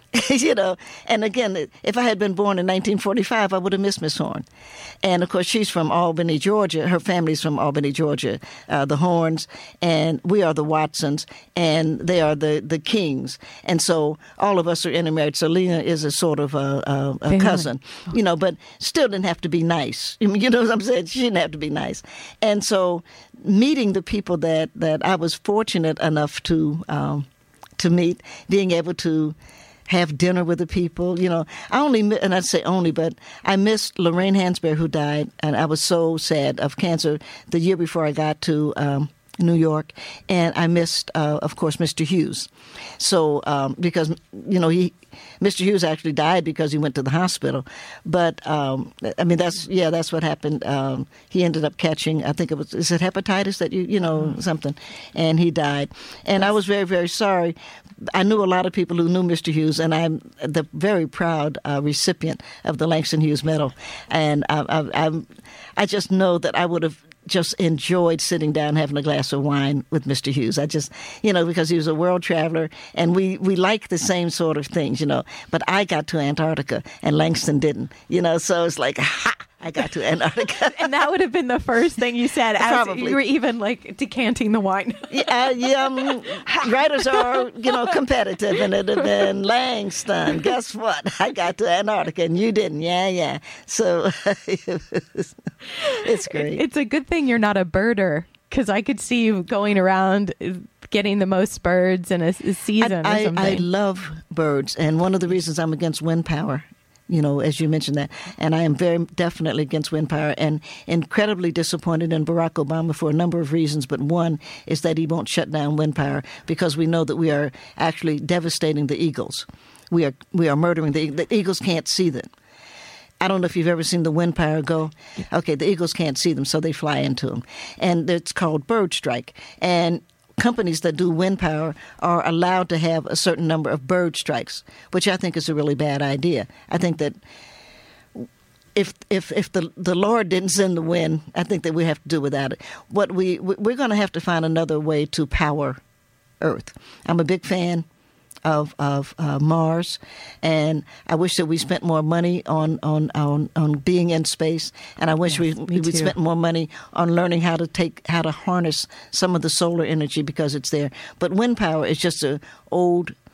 And again, if I had been born in 1945, I would have missed Miss Horne. And of course, she's from Albany, Georgia. Her family's from Albany, Georgia, the Horns, and we are the Watsons, and they are the Kings. And so all of us are intermarried. So Lena is a sort of a cousin, but still didn't have to be nice. You know what I'm saying? She didn't have to be nice. And so meeting the people that I was fortunate enough to meet, being able to have dinner with the people, and I'd say only, but I missed Lorraine Hansberry, who died, and I was so sad of cancer the year before I got to New York, and I missed, of course, Mr. Hughes. So, because, Mr. Hughes actually died because he went to the hospital. But, that's what happened. He ended up catching, I think is it hepatitis that something, and he died. And I was very, very sorry. I knew a lot of people who knew Mr. Hughes, and I'm the very proud recipient of the Langston Hughes Medal. And I just know that I would have just enjoyed sitting down having a glass of wine with Mr. Hughes. I just, because he was a world traveler, and we like the same sort of things, But I got to Antarctica, and Langston didn't, so it's like, ha! I got to Antarctica. And that would have been the first thing you said as Probably. You were even like decanting the wine. Writers are, competitive, and it had been Langston. Guess what? I got to Antarctica and you didn't. Yeah. So it's great. It's a good thing you're not a birder, because I could see you going around getting the most birds in a season or something. I love birds, and one of the reasons I'm against wind power, as you mentioned that. And I am very definitely against wind power and incredibly disappointed in Barack Obama for a number of reasons. But one is that he won't shut down wind power, because we know that we are actually devastating the eagles. We are murdering the eagles. Can't see them. I don't know if you've ever seen the wind power go. Okay, the eagles can't see them, so they fly into them. And it's called bird strike. And companies that do wind power are allowed to have a certain number of bird strikes, which I think is a really bad idea. I think that if the Lord didn't send the wind, I think that we have to do without it. We're going to have to find another way to power Earth. I'm a big fan of Mars, and I wish that we spent more money on being in space, and I wish we spent more money on learning how to harness some of the solar energy, because it's there. But wind power is just an old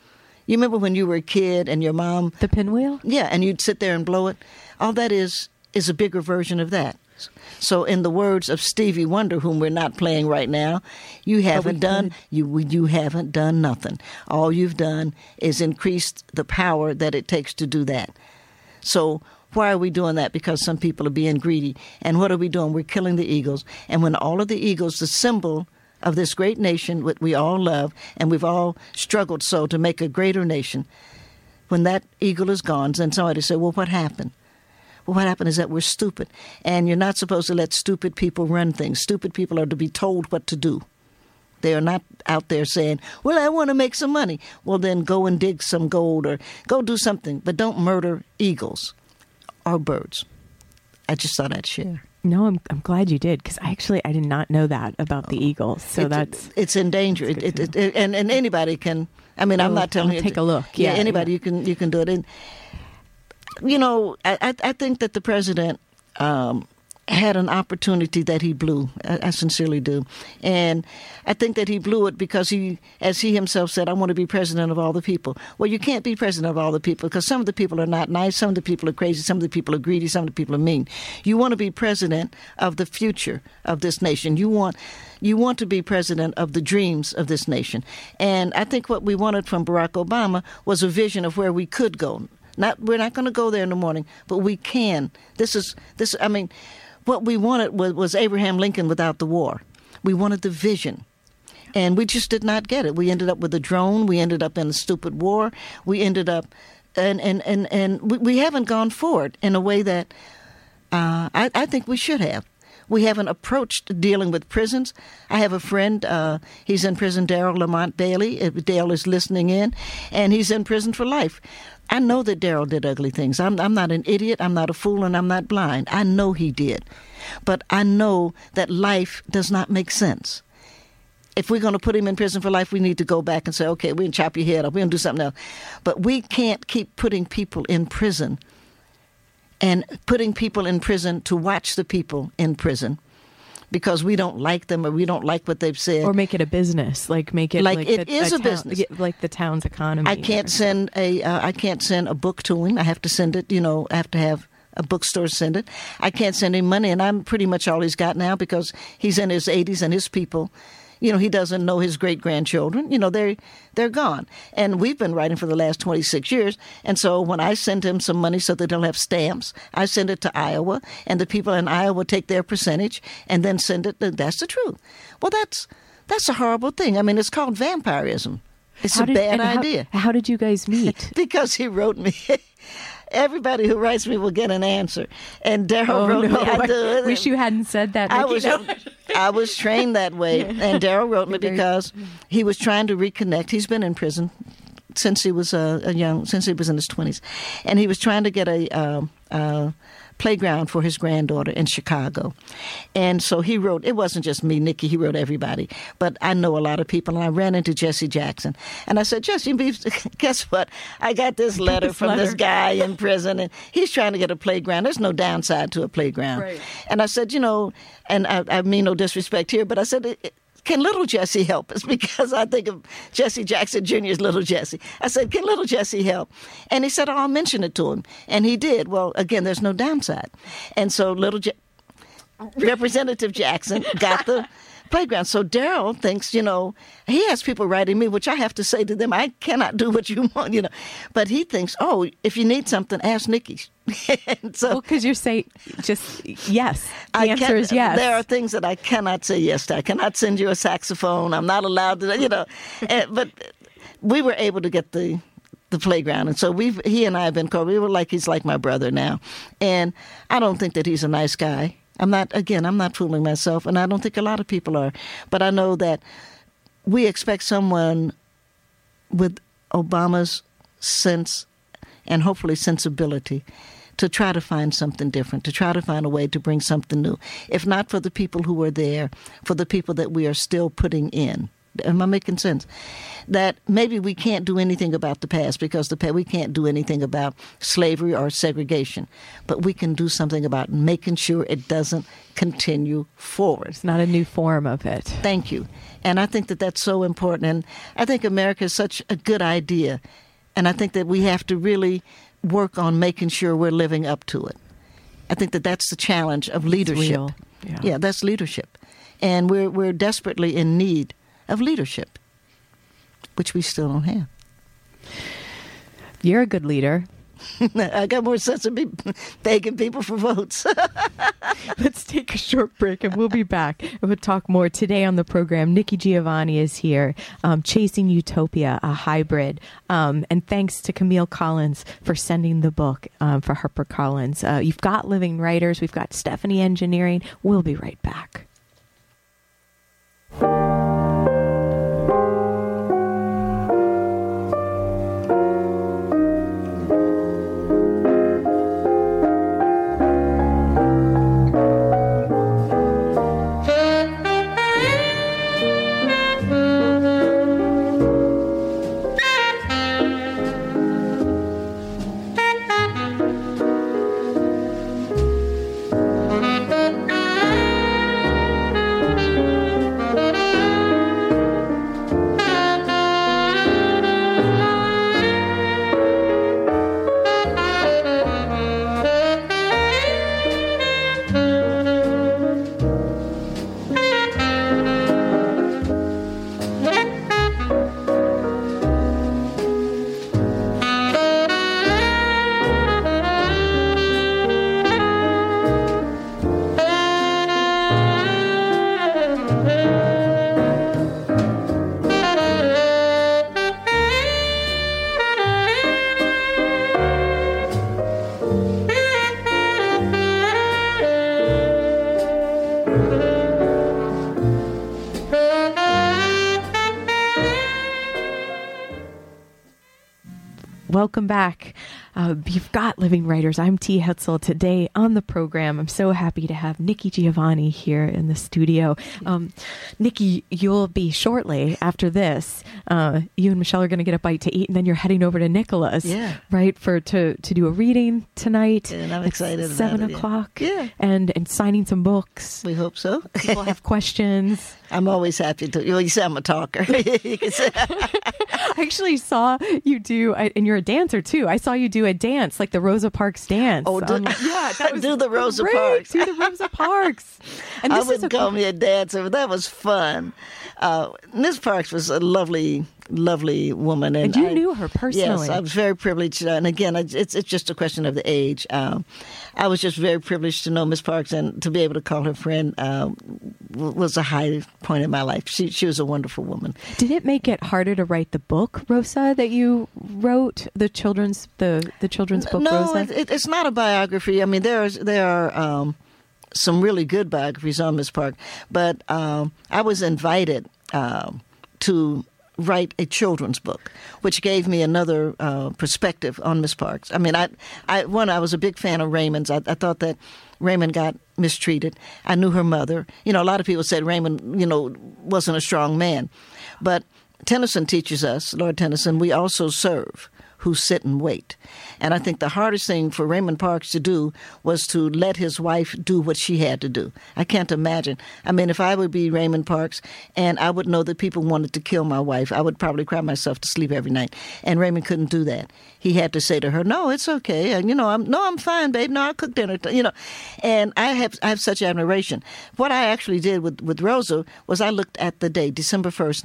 You remember when you were a kid and your mom... The pinwheel? Yeah, and you'd sit there and blow it. All that is a bigger version of that. So in the words of Stevie Wonder, whom we're not playing right now, you haven't done nothing. All you've done is increased the power that it takes to do that. So why are we doing that? Because some people are being greedy. And what are we doing? We're killing the eagles. And when all of the eagles, the symbol of this great nation, what we all love, and we've all struggled so to make a greater nation, when that eagle is gone, then somebody say, well, what happened? Well, what happened is that we're stupid. And you're not supposed to let stupid people run things. Stupid people are to be told what to do. They are not out there saying, well, I want to make some money. Well, then go and dig some gold or go do something. But don't murder eagles or birds. I just thought I'd share. No, I'm glad you did, because I did not know that about the eagles. So it's in danger. And anybody can. I mean, I'm not telling you. Take a look. Yeah, anybody you can do it. And you know, I think that the president had an opportunity that he blew. I sincerely do. And I think that he blew it because he, as he himself said, I want to be president of all the people. Well, you can't be president of all the people because some of the people are not nice, some of the people are crazy, some of the people are greedy, some of the people are mean. You want to be president of the future of this nation. You want to be president of the dreams of this nation. And I think what we wanted from Barack Obama was a vision of where we could go. We're not going to go there in the morning, but we can. What we wanted was Abraham Lincoln without the war. We wanted the vision. And we just did not get it. We ended up with a drone. We ended up in a stupid war. We ended up, and we haven't gone forward in a way that I think we should have. We haven't approached dealing with prisons. I have a friend, he's in prison, Darrell Lamont Bailey. If Dale is listening in, and he's in prison for life. I know that Darrell did ugly things. I'm not an idiot, I'm not a fool, and I'm not blind. I know he did. But I know that life does not make sense. If we're going to put him in prison for life, we need to go back and say, okay, we're going to chop your head off, we're going to do something else. But we can't keep putting people in prison and putting people in prison to watch the people in prison because we don't like them or we don't like what they've said. Or make it a business, make it it is a business, like the town's economy. I can't send a book to him. I have to send it. I have to have a bookstore send it. I can't send him money, and I'm pretty much all he's got now because he's in his 80s and his people. He doesn't know his great-grandchildren. They're gone. And we've been writing for the last 26 years. And so when I send him some money so that he'll have stamps, I send it to Iowa, and the people in Iowa take their percentage and then send it. That's the truth. Well, that's a horrible thing. I mean, it's called vampirism. It's a bad idea. How did you guys meet? Because he wrote me. Everybody who writes me will get an answer. And Darrell wrote me. I wish you hadn't said that, Nikki. I was trained that way. And Darrell wrote me because he was trying to reconnect. He's been in prison since he was since he was in his 20s. And he was trying to get a playground for his granddaughter in Chicago. And so he wrote, it wasn't just me, Nikki, he wrote everybody. But I know a lot of people, and I ran into Jesse Jackson. And I said, Jesse, guess what? I got this letter from this guy in prison, and he's trying to get a playground. There's no downside to a playground. Right. And I said, and I mean no disrespect here, but I said, can little Jesse help us? Because I think of Jesse Jackson Jr. as little Jesse. I said, can little Jesse help? And he said, I'll mention it to him. And he did. Well, again, there's no downside. And so Representative Jackson got the playground. So Darrell thinks, he has people writing me, which I have to say to them, I cannot do what you want, But he thinks, if you need something, ask Nikki. So, because you're saying just yes. The answer is yes. There are things that I cannot say yes to. I cannot send you a saxophone. I'm not allowed to, but we were able to get the playground. And so he and I have been called. He's like my brother now. And I don't think that he's a nice guy. I'm not fooling myself, and I don't think a lot of people are. But I know that we expect someone with Obama's sense and hopefully sensibility to try to find something different, to try to find a way to bring something new. If not for the people who were there, for the people that we are still putting in. Am I making sense? That maybe we can't do anything about the past because we can't do anything about slavery or segregation, but we can do something about making sure it doesn't continue forward. It's not a new form of it. Thank you. And I think that that's so important. And I think America is such a good idea. And I think that we have to really work on making sure we're living up to it. I think that that's the challenge of leadership. real. Yeah. That's leadership. And we're desperately in need of leadership, which we still don't have. You're a good leader. I got more sense of begging people for votes. Let's take a short break and we'll be back. We'll talk more today on the program. Nikki Giovanni is here, Chasing Utopia, a hybrid. And thanks to Camille Collins for sending the book for HarperCollins. You've got Living Writers. We've got Stephanie Engineering. We'll be right back. Welcome back. You've got Living Writers. I'm T. Hetzel. Today on the program, I'm so happy to have Nikki Giovanni here in the studio. Nikki, you'll be shortly after this. You and Michelle are going to get a bite to eat, and then you're heading over to Nicholas, right, to do a reading tonight. And I'm excited about 7 it, o'clock. Yeah. And signing some books. We hope so. People have questions. I'm always happy to. Well, you say I'm a talker. You can say. I actually saw you do, and you're a dancer too. I saw you do a dance, like the Rosa Parks dance. Oh, yeah, that was do the Rosa great. Parks. Do the Rosa Parks. And I this is wouldn't call me a dancer, but that was fun. Miss Parks was a lovely woman, and you knew her personally. Yes, I was very privileged. And again, it's just a question of the age. I was just very privileged to know Miss Parks, and to be able to call her friend was a high point in my life. She was a wonderful woman. Did it make it harder to write the book, Rosa, that you wrote, the children's book, No, Rosa? it's not a biography. I mean, there are some really good biographies on Miss Parks, but I was invited to write a children's book, which gave me another perspective on Miss Parks. I mean, I was a big fan of Raymond's. I thought that Raymond got mistreated. I knew her mother. You know, a lot of people said Raymond, wasn't a strong man. But Tennyson teaches us, Lord Tennyson, we also serve who sit and wait. And I think the hardest thing for Raymond Parks to do was to let his wife do what she had to do. I can't imagine. I mean, if I would be Raymond Parks and I would know that people wanted to kill my wife, I would probably cry myself to sleep every night. And Raymond couldn't do that. He had to say to her, "No, it's okay. And, I'm fine, babe. No, I'll cook dinner." And I have such admiration. What I actually did with Rosa was I looked at the date, December 1st,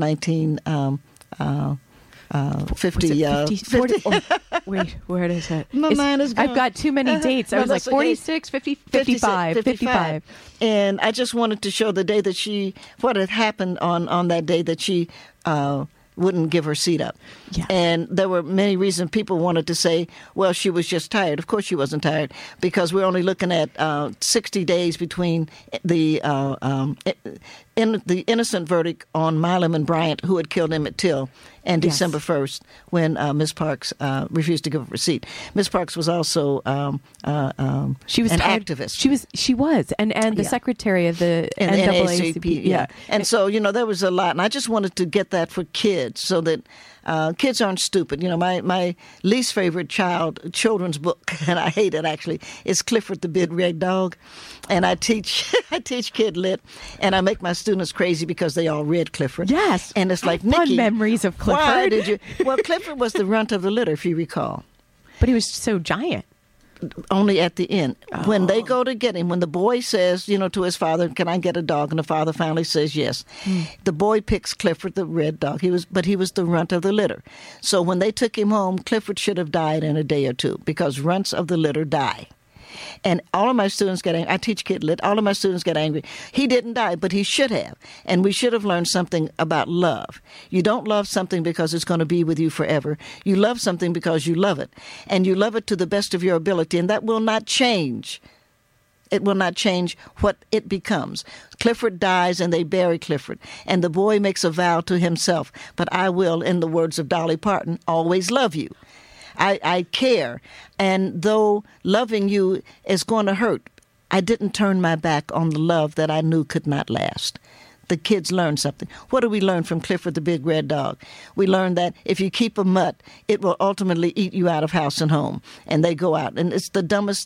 50. Wait, where is it? My mind is gone. I've got too many dates. I was like 46, 50, 55. And I just wanted to show the day that what had happened on that day that she wouldn't give her seat up. Yeah. And there were many reasons people wanted to say, well, she was just tired. Of course she wasn't tired, because we're only looking at 60 days between the innocent verdict on Milam and Bryant, who had killed Emmett Till, and December 1st, when Miss Parks refused to give up her seat. Miss Parks was also she was an tired. activist. She was, and the secretary of the NAACP. And so, there was a lot. And I just wanted to get that for kids so that Kids aren't stupid. You know, my least favorite children's book, and I hate it actually, is Clifford the Big Red Dog. And I teach Kid Lit, and I make my students crazy because they all read Clifford. Yes. And it's like, Fun Nikki, memories of Clifford. why did you? Well, Clifford was the runt of the litter, if you recall. But he was so giant. Only at the end. When they go to get him, when the boy says, you know, to his father, can I get a dog? And the father finally says yes. The boy picks Clifford the red dog. He was the runt of the litter. So when they took him home, Clifford should have died in a day or two because runts of the litter die. And all of my students get angry. I teach Kid Lit. All of my students get angry. He didn't die, but he should have. And we should have learned something about love. You don't love something because it's going to be with you forever. You love something because you love it. And you love it to the best of your ability. And that will not change. It will not change what it becomes. Clifford dies and they bury Clifford. And the boy makes a vow to himself. But I will, in the words of Dolly Parton, always love you. I care. And though loving you is going to hurt, I didn't turn my back on the love that I knew could not last. The kids learn something. What do we learn from Clifford the Big Red Dog? We learn that if you keep a mutt, it will ultimately eat you out of house and home. And they go out. And it's the dumbest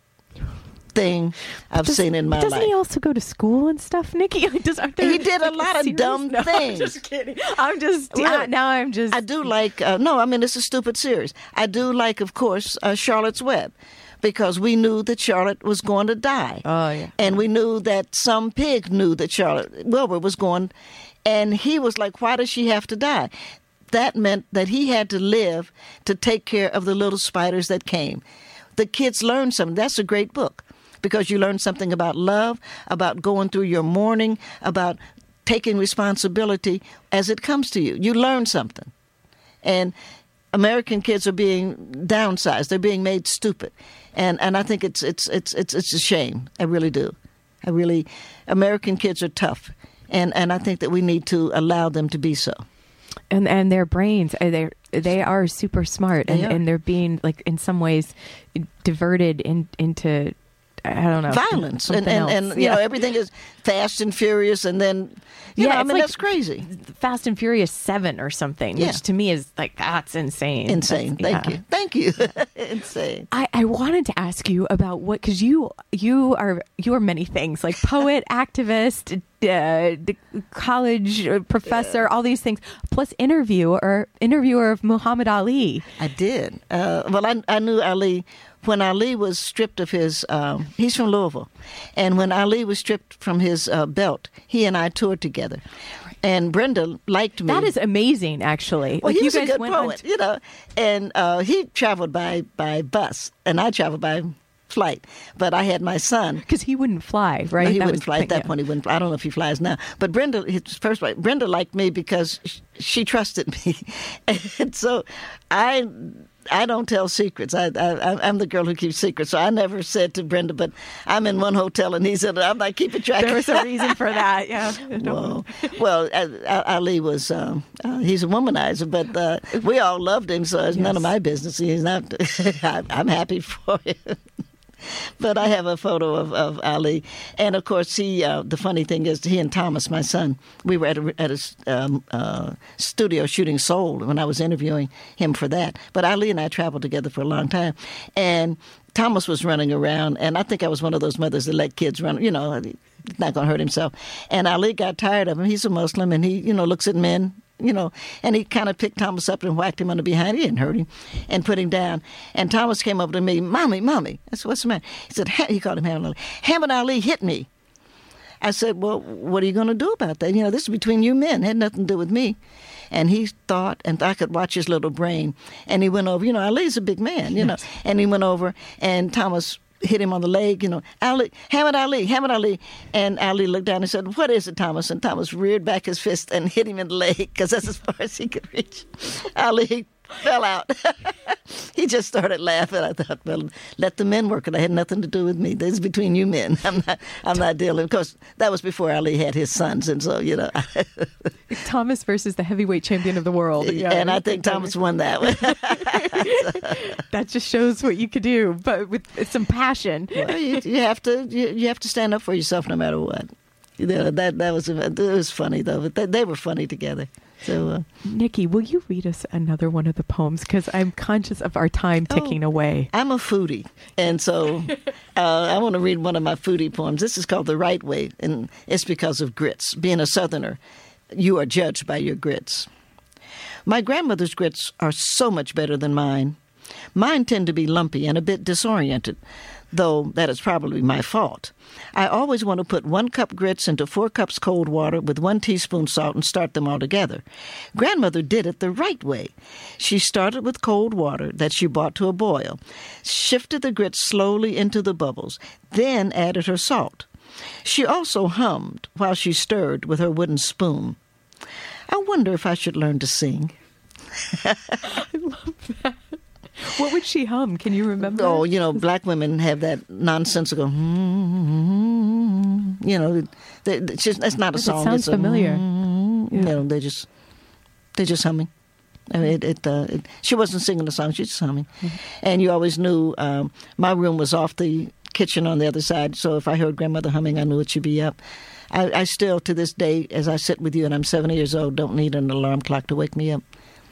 thing I've seen in my life. Doesn't he also go to school and stuff, Nikki? He did a lot of dumb things. I'm just kidding. I'm just I do like, it's a stupid series. I do like, of course, Charlotte's Web, because we knew that Charlotte was going to die. Oh, yeah. And we knew that some pig knew that Charlotte Wilbur was going, and he was like, why does she have to die? That meant that he had to live to take care of the little spiders that came. The kids learned something. That's a great book. Because you learn something about love, about going through your mourning, about taking responsibility as it comes to you. You learn something. And American kids are being downsized. They're being made stupid. And I think it's a shame. I really do. American kids are tough. And I think that we need to allow them to be so. And their brains, they are super smart. And they're being, like, in some ways, diverted into... I don't know. Violence. And you know, everything is fast and furious, and then, that's crazy. Fast and Furious 7 or something, which to me is like, that's insane. Insane. Thank you. Insane. I wanted to ask you about because you are many things, like poet, activist, college professor, all these things, plus interviewer of Muhammad Ali. I did. I knew Ali when Ali was stripped of his, he's from Louisville, and when Ali was stripped from his belt, he and I toured together. And Brenda liked me. That is amazing, actually. Well, he was a good poet, and he traveled by bus, and I traveled by flight. But I had my son. Because he wouldn't fly, right? No, he wouldn't fly. At that point, he wouldn't fly. I don't know if he flies now. But Brenda liked me because she trusted me. And so I don't tell secrets. I'm the girl who keeps secrets. So I never said to Brenda, but I'm in one hotel and he said, I'm not keeping track. There was a reason for that, yeah. Well, Ali was, he's a womanizer, but we all loved him, so it's none of my business. He's not, I'm happy for him. But I have a photo of Ali. And, of course, the funny thing is, he and Thomas, my son, we were at a studio shooting Soul when I was interviewing him for that. But Ali and I traveled together for a long time. And Thomas was running around, and I think I was one of those mothers that let kids run, he's not going to hurt himself. And Ali got tired of him. He's a Muslim, and he, looks at men, and he kind of picked Thomas up and whacked him on the behind. He didn't hurt him, and put him down. And Thomas came over to me, Mommy. I said, what's the matter? He said, he called him Muhammad Ali. Muhammad Ali hit me. I said, well, what are you going to do about that? This is between you men. It had nothing to do with me. And he thought, and I could watch his little brain. And he went over, Ali's a big man, and he went over, and Thomas hit him on the leg, Ali, Muhammad Ali. And Ali looked down and said, what is it, Thomas? And Thomas reared back his fist and hit him in the leg, because that's as far as he could reach. Ali fell out. He just started laughing. I thought, well, let the men work it. It had nothing to do with me. This is between you men. I'm not dealing. Of course, that was before Ali had his sons, and so, Thomas versus the heavyweight champion of the world. Yeah, and I think Thomas won that one. That just shows what you could do, but with some passion. Well, you have to stand up for yourself no matter what. It was funny though. But they were funny together. So, Nikki, will you read us another one of the poems? Because I'm conscious of our time ticking away. I'm a foodie, and so I want to read one of my foodie poems. This is called "The Right Way," and it's because of grits. Being a Southerner, you are judged by your grits. My grandmother's grits are so much better than mine. Mine tend to be lumpy and a bit disoriented, though that is probably my fault. I always want to put 1 cup grits into 4 cups cold water with 1 teaspoon salt and start them all together. Grandmother did it the right way. She started with cold water that she brought to a boil, shifted the grits slowly into the bubbles, then added her salt. She also hummed while she stirred with her wooden spoon. I wonder if I should learn to sing. I love that. What would she hum? Can you remember? Oh, black women have that nonsensical, it's not a song. It sounds familiar. They're just humming. I mean, she wasn't singing the song, she was just humming. Mm-hmm. And you always knew my room was off the kitchen on the other side, so if I heard grandmother humming, I knew it should be up. I still, to this day, as I sit with you and I'm 70 years old, don't need an alarm clock to wake me up.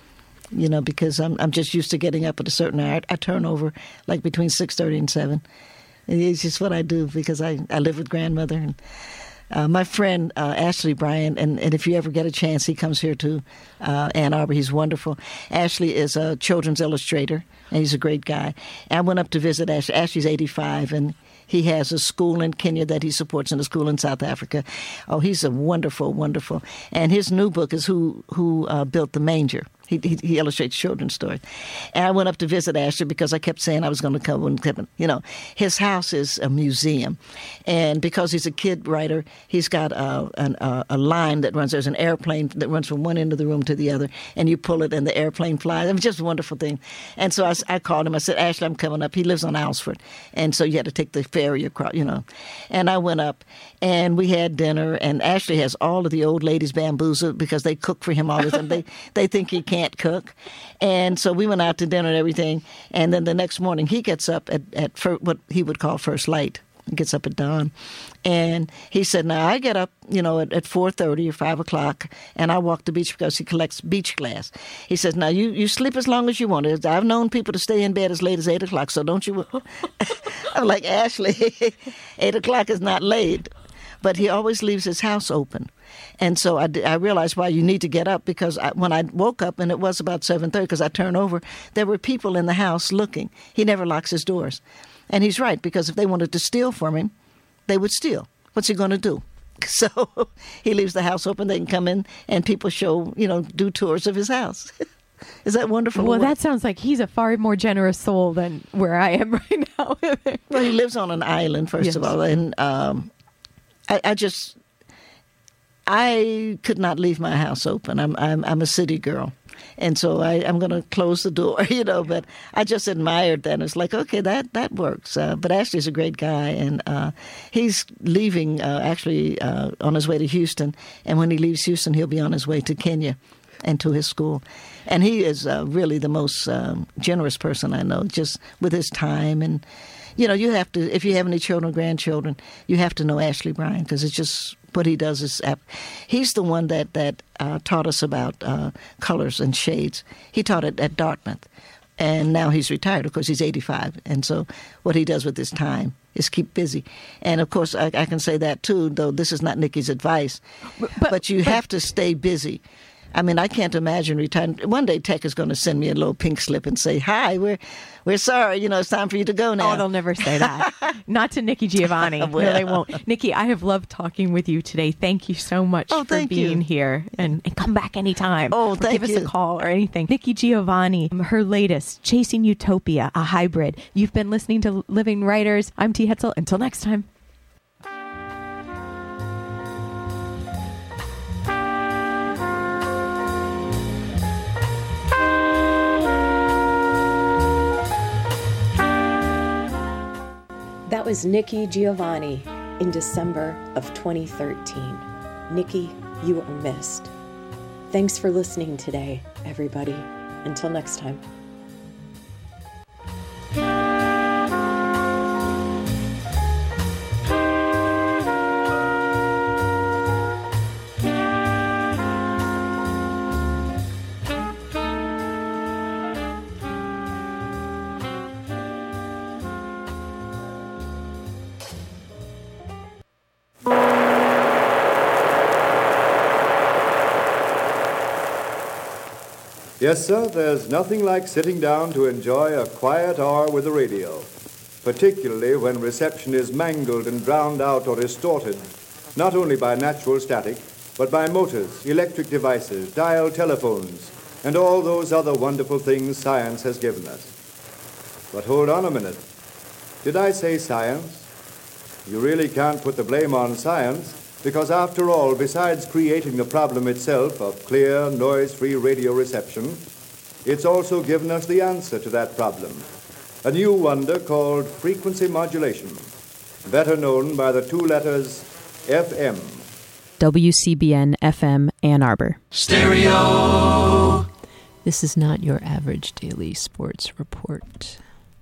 Because I'm just used to getting up at a certain hour. I turn over like between 6:30 and 7. It's just what I do because I live with grandmother. And my friend Ashley Bryant, and if you ever get a chance, he comes here to Ann Arbor. He's wonderful. Ashley is a children's illustrator, and he's a great guy. And I went up to visit Ashley. Ashley's 85, and he has a school in Kenya that he supports and a school in South Africa. Oh, he's a wonderful, wonderful. And his new book is Who Built the Manger. He illustrates children's stories. And I went up to visit Ashley because I kept saying I was going to come and come. His house is a museum. And because he's a kid writer, he's got a line that runs. There's an airplane that runs from one end of the room to the other, and you pull it and the airplane flies. It's just a wonderful thing. And so I called him. I said, Ashley, I'm coming up. He lives on Alsford. And so you had to take the ferry across, And I went up, and we had dinner, and Ashley has all of the old ladies bamboozled because they cook for him all the time. They think he can't cook. And so we went out to dinner and everything. And then the next morning he gets up at what he would call first light. He gets up at dawn. And he said, now I get up, at 4:30 or 5 o'clock, and I walk the beach because he collects beach glass. He says, now you sleep as long as you want. I've known people to stay in bed as late as 8 o'clock, so don't you? I'm like, Ashley, 8 o'clock is not late. But he always leaves his house open. And so I realized why you need to get up, because when I woke up, and it was about 7:30 because I turned over, there were people in the house looking. He never locks his doors. And he's right, because if they wanted to steal from him, they would steal. What's he going to do? So he leaves the house open. They can come in and people do tours of his house. Is that wonderful? Well, that sounds like he's a far more generous soul than where I am right now. Well, he lives on an island, first of all, and I could not leave my house open. I'm a city girl, and so I'm going to close the door, But I just admired that. And it's like, okay, that works. But Ashley's a great guy, and he's leaving actually on his way to Houston. And when he leaves Houston, he'll be on his way to Kenya and to his school. And he is really the most generous person I know, just with his time. And you have to, if you have any children or grandchildren, you have to know Ashley Bryan, because it's just what he does is, he's the one that taught us about colors and shades. He taught it at Dartmouth, and now he's retired. Of course, he's 85, and so what he does with his time is keep busy. And of course, I can say that too, though this is not Nikki's advice, but you have to stay busy. I mean, I can't imagine retiring. One day Tech is going to send me a little pink slip and say, hi, we're sorry, it's time for you to go now. Oh, they'll never say that. Not to Nikki Giovanni. Well. No, they won't. Nikki, I have loved talking with you today. Thank you so much for being here. And come back anytime. Oh, thank you. Give us a call or anything. Nikki Giovanni, her latest, Chasing Utopia, a hybrid. You've been listening to Living Writers. I'm T. Hetzel. Until next time. That was Nikki Giovanni in December of 2013. Nikki, you are missed. Thanks for listening today, everybody. Until next time. Yes, sir, there's nothing like sitting down to enjoy a quiet hour with the radio, particularly when reception is mangled and drowned out or distorted, not only by natural static, but by motors, electric devices, dial telephones, and all those other wonderful things science has given us. But hold on a minute. Did I say science? You really can't put the blame on science, because after all, besides creating the problem itself of clear, noise-free radio reception, it's also given us the answer to that problem, a new wonder called frequency modulation, better known by the two letters FM. WCBN FM Ann Arbor. Stereo. This is not your average daily sports report.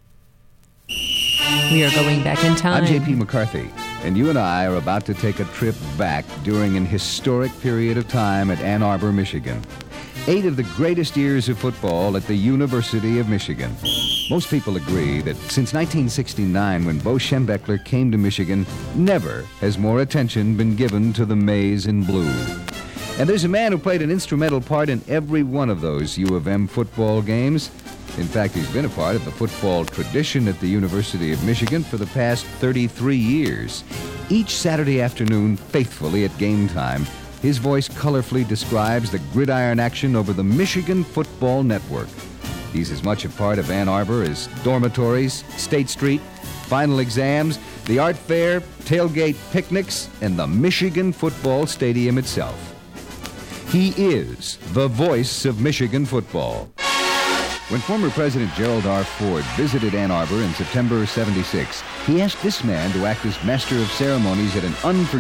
We are going back in time. I'm J.P. McCarthy, and you and I are about to take a trip back during an historic period of time at Ann Arbor, Michigan. 8 of the greatest years of football at the University of Michigan. Most people agree that since 1969, when Bo Schembechler came to Michigan, never has more attention been given to the maize and blue. And there's a man who played an instrumental part in every one of those U of M football games. In fact, he's been a part of the football tradition at the University of Michigan for the past 33 years. Each Saturday afternoon, faithfully at game time, his voice colorfully describes the gridiron action over the Michigan Football Network. He's as much a part of Ann Arbor as dormitories, State Street, final exams, the art fair, tailgate picnics, and the Michigan Football Stadium itself. He is the voice of Michigan football. When former President Gerald R. Ford visited Ann Arbor in September '76, he asked this man to act as master of ceremonies at an unforgettable